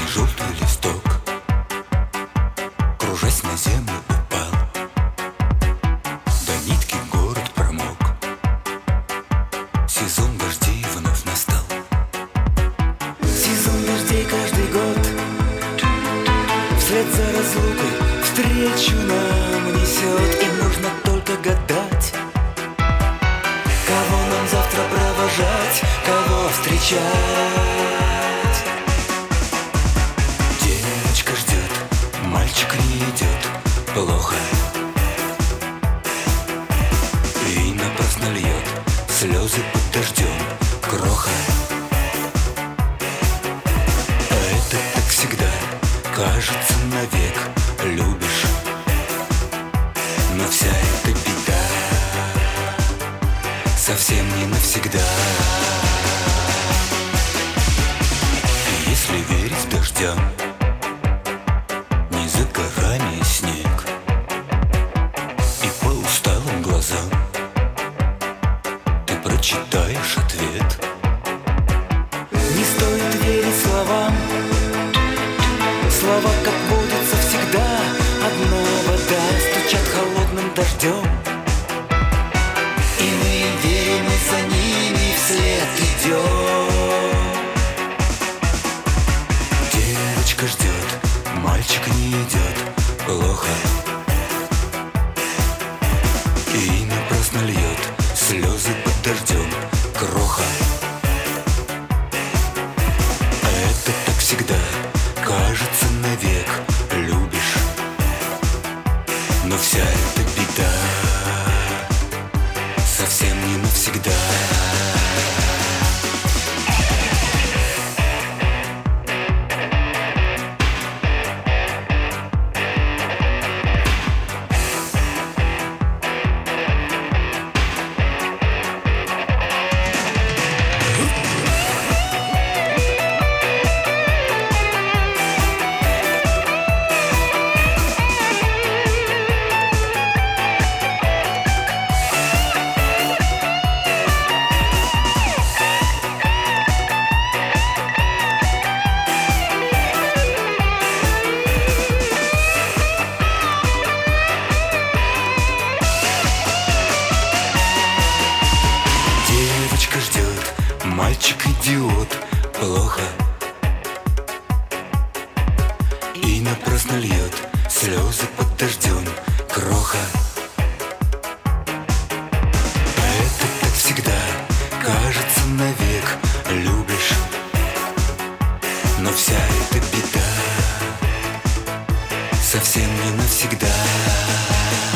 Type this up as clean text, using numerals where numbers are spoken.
Красный желтый листок, кружась на землю, упал. До нитки город промок. Сезон дождей вновь настал. Сезон дождей каждый год. Вслед за разлукой встречу нам несет. И нужно только гадать, кого нам завтра провожать, кого встречать. Девочка ждет, мальчик не идет. Плохо. И напрасно льет слезы под дождем. Кроха. А это так всегда, кажется, навек любишь. Но вся эта беда совсем не навсегда. И если верить дождям, не за горами снег. И по усталым глазам ты прочитаешь ответ. Не стоит верить словам. Слова, как водится, всегда одна вода. Стучат холодным дождем, и мы верим, и за ними вслед идем. Девочка ждет, мальчик не идет. Плохо. И напрасно льет слезы под дождем. Кроха. А это так всегда, кажется, навек любишь. Но вся эта беда совсем не навсегда. Девочка ждет, мальчик идиот. Плохо. И напрасно льет слезы под дождем. Кроха. А это так всегда, кажется, навек любишь. Но вся эта беда совсем не навсегда.